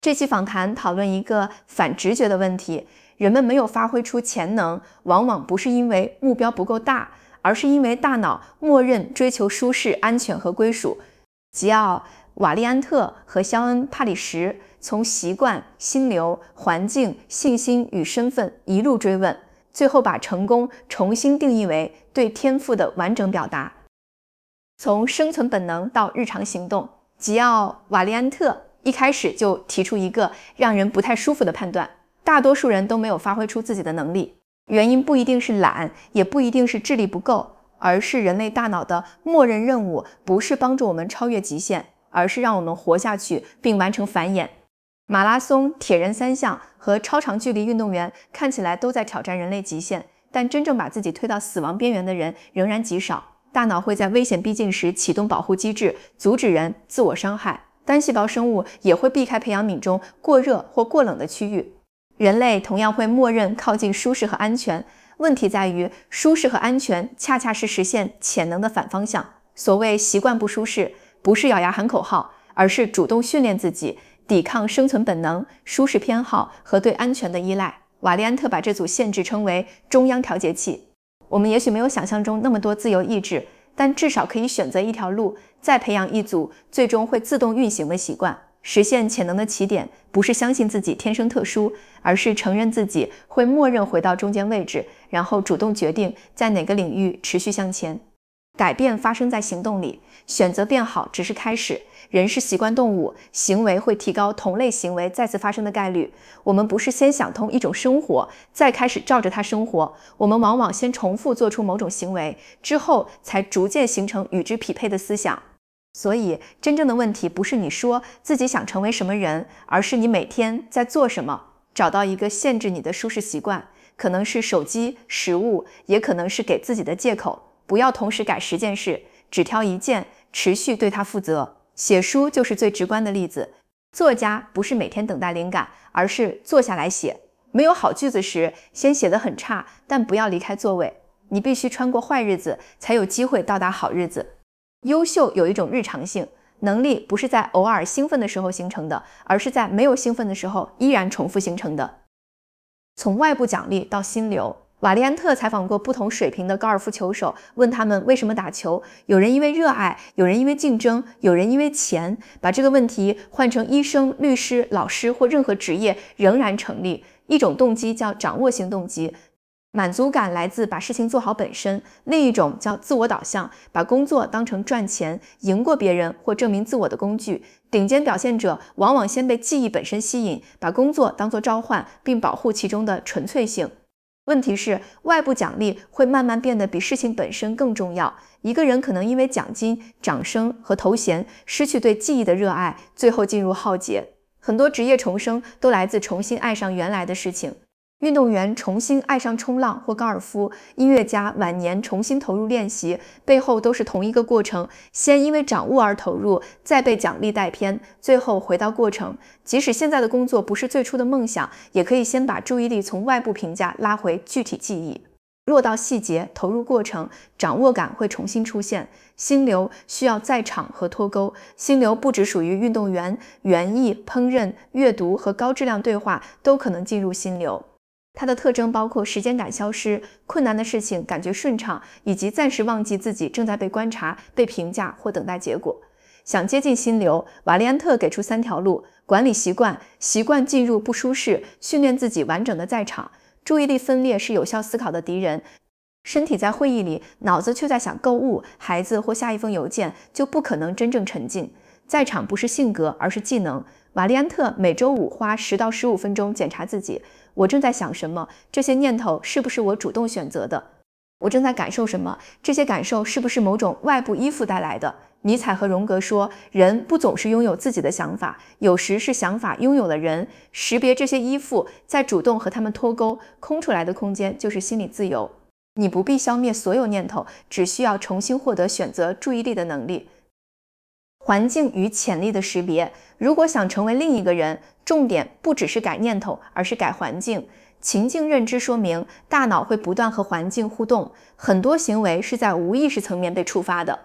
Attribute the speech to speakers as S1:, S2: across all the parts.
S1: 这期访谈讨论一个反直觉的问题，人们没有发挥出潜能，往往不是因为目标不够大，而是因为大脑默认追求舒适、安全和归属。吉奥·瓦利安特和肖恩·帕里什从习惯、心流、环境、信心与身份一路追问，最后把成功重新定义为对天赋的完整表达。从生存本能到日常行动，吉奥·瓦利安特一开始就提出一个让人不太舒服的判断：大多数人都没有发挥出自己的能力，原因不一定是懒，也不一定是智力不够，而是人类大脑的默认任务不是帮助我们超越极限，而是让我们活下去并完成繁衍。马拉松、铁人三项和超长距离运动员看起来都在挑战人类极限，但真正把自己推到死亡边缘的人仍然极少。大脑会在危险逼近时启动保护机制，阻止人自我伤害。单细胞生物也会避开培养皿中过热或过冷的区域。人类同样会默认靠近舒适和安全，问题在于舒适和安全恰恰是实现潜能的反方向。所谓习惯不舒适，不是咬牙喊口号，而是主动训练自己，抵抗生存本能、舒适偏好和对安全的依赖。瓦利安特把这组限制称为中央调节器。我们也许没有想象中那么多自由意志，但至少可以选择一条路，再培养一组最终会自动运行的习惯。实现潜能的起点不是相信自己天生特殊，而是承认自己会默认回到中间位置，然后主动决定在哪个领域持续向前。改变发生在行动里，选择变好只是开始。人是习惯动物，行为会提高同类行为再次发生的概率。我们不是先想通一种生活，再开始照着它生活，我们往往先重复做出某种行为，之后才逐渐形成与之匹配的思想。所以，真正的问题不是你说自己想成为什么人，而是你每天在做什么。找到一个限制你的舒适习惯，可能是手机、食物，也可能是给自己的借口。不要同时改10件事，只挑一件，持续对它负责。写书就是最直观的例子。作家不是每天等待灵感，而是坐下来写。没有好句子时，先写得很差，但不要离开座位。你必须穿过坏日子，才有机会到达好日子。优秀有一种日常性，能力不是在偶尔兴奋的时候形成的，而是在没有兴奋的时候依然重复形成的。从外部奖励到心流，瓦利安特采访过不同水平的高尔夫球手，问他们为什么打球。有人因为热爱，有人因为竞争，有人因为钱。把这个问题换成医生、律师、老师或任何职业仍然成立。一种动机叫掌握型动机，满足感来自把事情做好本身；另一种叫自我导向，把工作当成赚钱、赢过别人或证明自我的工具。顶尖表现者往往先被技艺本身吸引，把工作当作召唤，并保护其中的纯粹性。问题是，外部奖励会慢慢变得比事情本身更重要。一个人可能因为奖金、掌声和头衔失去对技艺的热爱，最后进入浩劫。很多职业重生都来自重新爱上原来的事情。运动员重新爱上冲浪或高尔夫，音乐家晚年重新投入练习，背后都是同一个过程：先因为掌握而投入，再被奖励带偏，最后回到过程。即使现在的工作不是最初的梦想，也可以先把注意力从外部评价拉回具体记忆，落到细节，投入过程，掌握感会重新出现。心流需要在场和脱钩，心流不只属于运动员，园艺、烹饪、阅读和高质量对话都可能进入心流。它的特征包括时间感消失、困难的事情感觉顺畅，以及暂时忘记自己正在被观察、被评价或等待结果。想接近心流，瓦利安特给出3条路：管理习惯，习惯进入不舒适，训练自己完整的在场。注意力分裂是有效思考的敌人。身体在会议里，脑子却在想购物、孩子或下一封邮件，就不可能真正沉浸。在场不是性格，而是技能。瓦利安特每周5花10到15分钟检查自己：我正在想什么？这些念头是不是我主动选择的？我正在感受什么？这些感受是不是某种外部依附带来的？尼采和荣格说，人不总是拥有自己的想法，有时是想法拥有了人。识别这些依附，再主动和他们脱钩，空出来的空间就是心理自由。你不必消灭所有念头，只需要重新获得选择注意力的能力。环境与潜力的识别，如果想成为另一个人，重点不只是改念头，而是改环境。情境认知说明，大脑会不断和环境互动，很多行为是在无意识层面被触发的。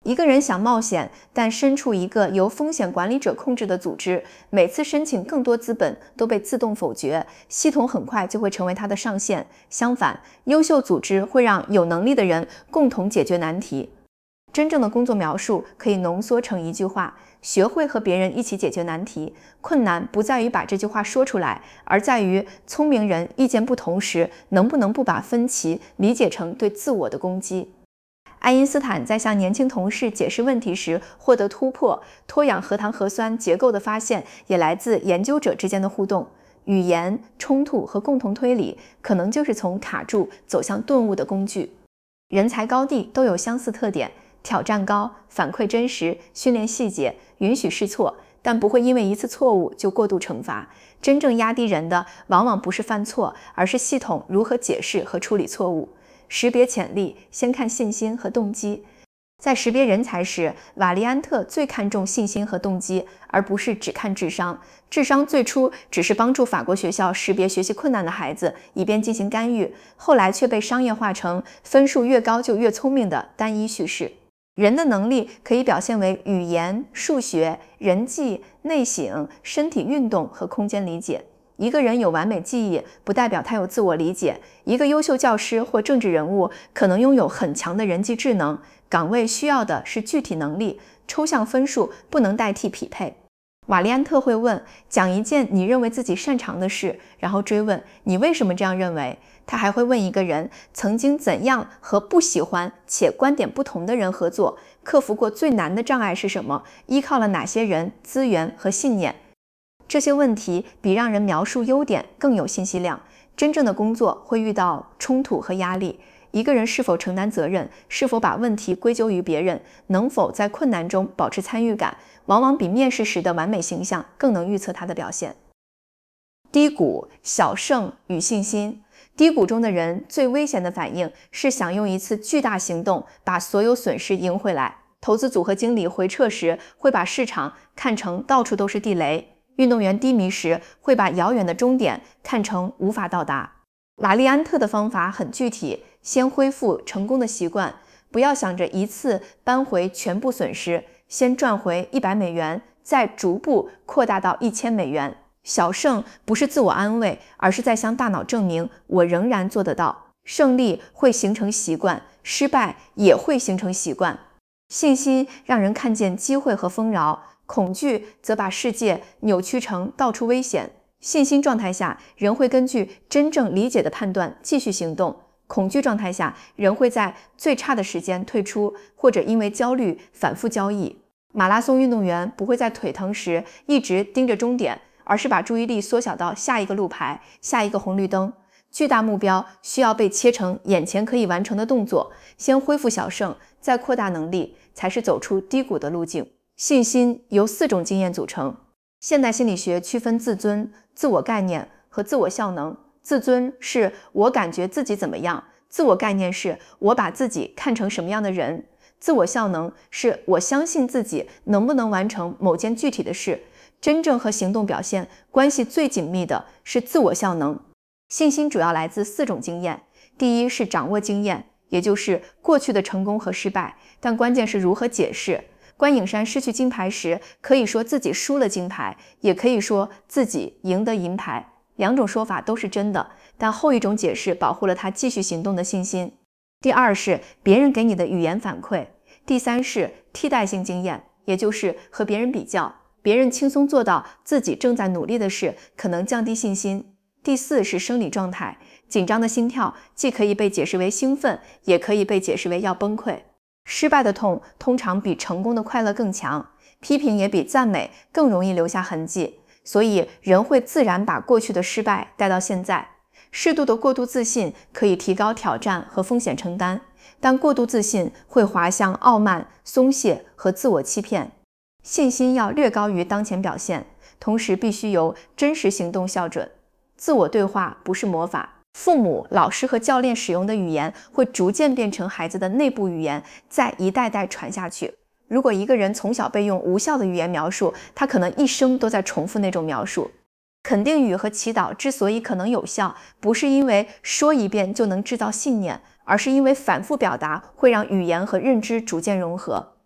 S1: 一个人想冒险，但身处一个由风险管理者控制的组织，每次申请更多资本都被自动否决，系统很快就会成为他的上限。相反，优秀组织会让有能力的人共同解决难题。真正的工作描述可以浓缩成一句话：学会和别人一起解决难题。困难不在于把这句话说出来，而在于聪明人意见不同时，能不能不把分歧理解成对自我的攻击。爱因斯坦在向年轻同事解释问题时获得突破，脱氧核糖核酸结构的发现也来自研究者之间的互动。语言、冲突和共同推理可能就是从卡住走向顿悟的工具。人才高地都有相似特点：挑战高，反馈真实，训练细节，允许试错，但不会因为一次错误就过度惩罚。真正压低人的往往不是犯错，而是系统如何解释和处理错误。识别潜力，先看信心和动机。在识别人才时，瓦利安特最看重信心和动机，而不是只看智商。智商最初只是帮助法国学校识别学习困难的孩子，以便进行干预，后来却被商业化成分数越高就越聪明的单一叙事。人的能力可以表现为语言、数学、人际、内省、身体运动和空间理解。一个人有完美记忆，不代表他有自我理解。一个优秀教师或政治人物可能拥有很强的人际智能，岗位需要的是具体能力，抽象分数不能代替匹配。瓦利安特会问，讲一件你认为自己擅长的事，然后追问你为什么这样认为。他还会问一个人曾经怎样和不喜欢且观点不同的人合作，克服过最难的障碍是什么，依靠了哪些人、资源和信念。这些问题比让人描述优点更有信息量。真正的工作会遇到冲突和压力。一个人是否承担责任，是否把问题归咎于别人，能否在困难中保持参与感，往往比面试时的完美形象更能预测他的表现。低谷、小胜与信心。低谷中的人最危险的反应是想用一次巨大行动把所有损失赢回来。投资组合经理回撤时会把市场看成到处都是地雷，运动员低迷时会把遥远的终点看成无法到达。瓦利安特的方法很具体，先恢复成功的习惯，不要想着一次扳回全部损失，先赚回100美元，再逐步扩大到1000美元。小胜不是自我安慰，而是在向大脑证明我仍然做得到。胜利会形成习惯，失败也会形成习惯。信心让人看见机会和丰饶，恐惧则把世界扭曲成到处危险。信心状态下，人会根据真正理解的判断继续行动；恐惧状态下，人会在最差的时间退出，或者因为焦虑反复交易。马拉松运动员不会在腿疼时一直盯着终点，而是把注意力缩小到下一个路牌、下一个红绿灯。巨大目标需要被切成眼前可以完成的动作，先恢复小胜，再扩大能力，才是走出低谷的路径。信心由4种经验组成。现代心理学区分自尊、自我概念和自我效能。自尊是我感觉自己怎么样，自我概念是我把自己看成什么样的人，自我效能是我相信自己能不能完成某件具体的事。真正和行动表现关系最紧密的是自我效能。信心主要来自4种经验。第一是掌握经验，也就是过去的成功和失败，但关键是如何解释。关颖珊失去金牌时，可以说自己输了金牌，也可以说自己赢得银牌。2种说法都是真的，但后一种解释保护了他继续行动的信心。第二是别人给你的语言反馈。第三是替代性经验，也就是和别人比较，别人轻松做到自己正在努力的事，可能降低信心。第4是生理状态，紧张的心跳既可以被解释为兴奋，也可以被解释为要崩溃。失败的痛通常比成功的快乐更强，批评也比赞美更容易留下痕迹，所以人会自然把过去的失败带到现在。适度的过度自信可以提高挑战和风险承担，但过度自信会滑向傲慢、松懈和自我欺骗。信心要略高于当前表现，同时必须由真实行动校准。自我对话不是魔法，父母、老师和教练使用的语言会逐渐变成孩子的内部语言，再一代代传下去。如果一个人从小被用无效的语言描述，他可能一生都在重复那种描述。肯定语和祈祷之所以可能有效，不是因为说一遍就能制造信念，而是因为反复表达会让语言和认知逐渐融合。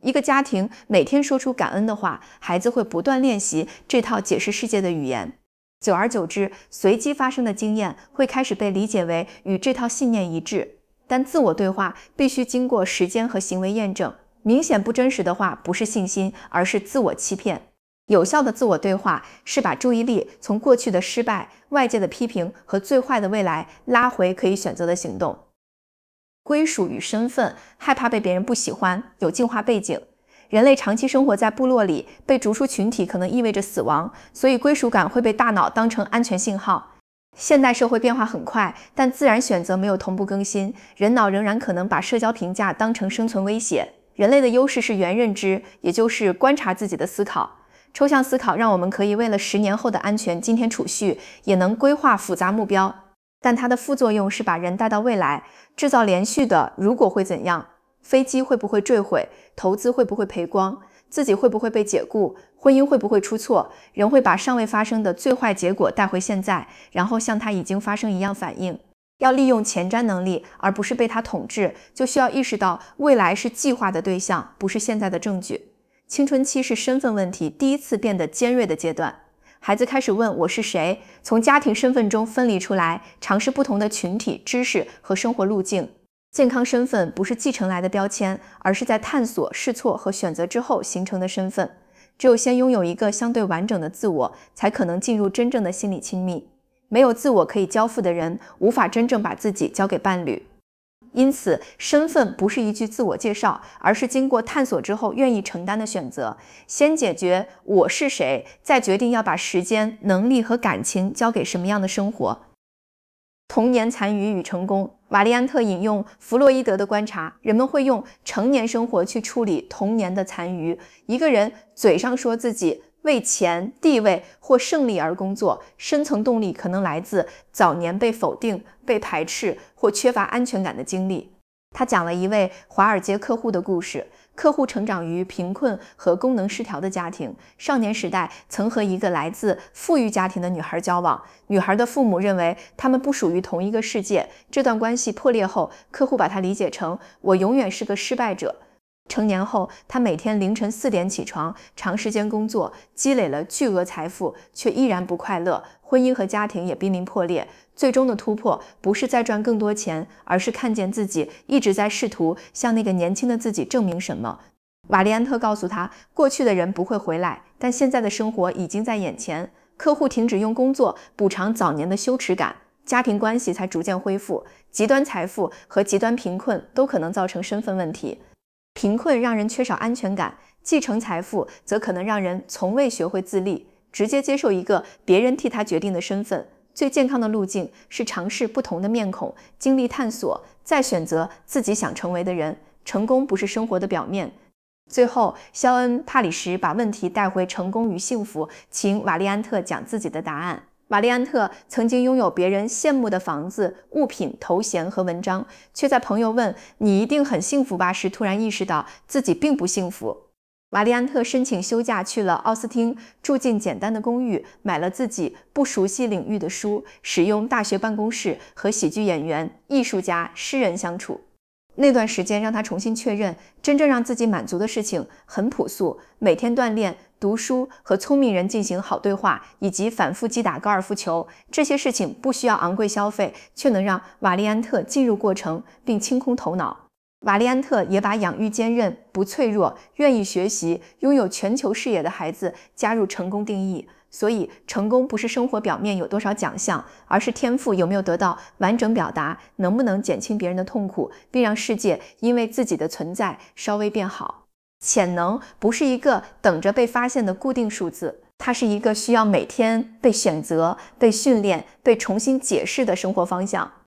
S1: 一个家庭每天说出感恩的话，孩子会不断练习这套解释世界的语言。久而久之，随机发生的经验会开始被理解为与这套信念一致。但自我对话必须经过时间和行为验证，明显不真实的话不是信心，而是自我欺骗。有效的自我对话是把注意力从过去的失败、外界的批评和最坏的未来拉回可以选择的行动。归属与身份，害怕被别人不喜欢，有进化背景。人类长期生活在部落里，被逐出群体可能意味着死亡，所以归属感会被大脑当成安全信号。现代社会变化很快，但自然选择没有同步更新，人脑仍然可能把社交评价当成生存威胁。人类的优势是原认知，也就是观察自己的思考。抽象思考让我们可以为了10年后的安全今天储蓄，也能规划复杂目标。但它的副作用是把人带到未来，制造连续的如果会怎样，飞机会不会坠毁，投资会不会赔光，自己会不会被解雇，婚姻会不会出错。人会把尚未发生的最坏结果带回现在，然后像它已经发生一样反应。要利用前瞻能力，而不是被它统治，就需要意识到未来是计划的对象，不是现在的证据。青春期是身份问题第一次变得尖锐的阶段。孩子开始问我是谁，从家庭身份中分离出来，尝试不同的群体、知识和生活路径。健康身份不是继承来的标签，而是在探索、试错和选择之后形成的身份。只有先拥有一个相对完整的自我，才可能进入真正的心理亲密。没有自我可以交付的人，无法真正把自己交给伴侣。因此，身份不是一句自我介绍，而是经过探索之后愿意承担的选择。先解决我是谁，再决定要把时间、能力和感情交给什么样的生活。童年残余与成功，瓦利安特引用弗洛伊德的观察，人们会用成年生活去处理童年的残余。一个人嘴上说自己为钱、地位或胜利而工作，深层动力可能来自早年被否定、被排斥或缺乏安全感的经历。他讲了一位华尔街客户的故事。客户成长于贫困和功能失调的家庭，少年时代曾和一个来自富裕家庭的女孩交往。女孩的父母认为他们不属于同一个世界。这段关系破裂后，客户把它理解成我永远是个失败者。成年后，他每天凌晨4点起床，长时间工作，积累了巨额财富，却依然不快乐，婚姻和家庭也濒临破裂。最终的突破不是再赚更多钱，而是看见自己一直在试图向那个年轻的自己证明什么。瓦利安特告诉他，过去的人不会回来，但现在的生活已经在眼前。客户停止用工作补偿早年的羞耻感，家庭关系才逐渐恢复。极端财富和极端贫困都可能造成身份问题。贫困让人缺少安全感，继承财富则可能让人从未学会自立，直接接受一个别人替他决定的身份。最健康的路径是尝试不同的面孔，经历探索，再选择自己想成为的人。成功不是生活的表面。最后，肖恩·帕里什把问题带回成功与幸福，请瓦利安特讲自己的答案。瓦利安特曾经拥有别人羡慕的房子、物品、头衔和文章，却在朋友问你一定很幸福吧时，突然意识到自己并不幸福。瓦利安特申请休假去了奥斯汀，住进简单的公寓，买了自己不熟悉领域的书，使用大学办公室和喜剧演员、艺术家、诗人相处。那段时间让他重新确认，真正让自己满足的事情很朴素，每天锻炼、读书和聪明人进行好对话，以及反复击打高尔夫球。这些事情不需要昂贵消费，却能让瓦利安特进入过程并清空头脑。瓦利安特也把养育坚韧、不脆弱、愿意学习、拥有全球视野的孩子加入成功定义。所以，成功不是生活表面有多少奖项，而是天赋有没有得到完整表达，能不能减轻别人的痛苦，并让世界因为自己的存在稍微变好。潜能不是一个等着被发现的固定数字，它是一个需要每天被选择、被训练、被重新解释的生活方向。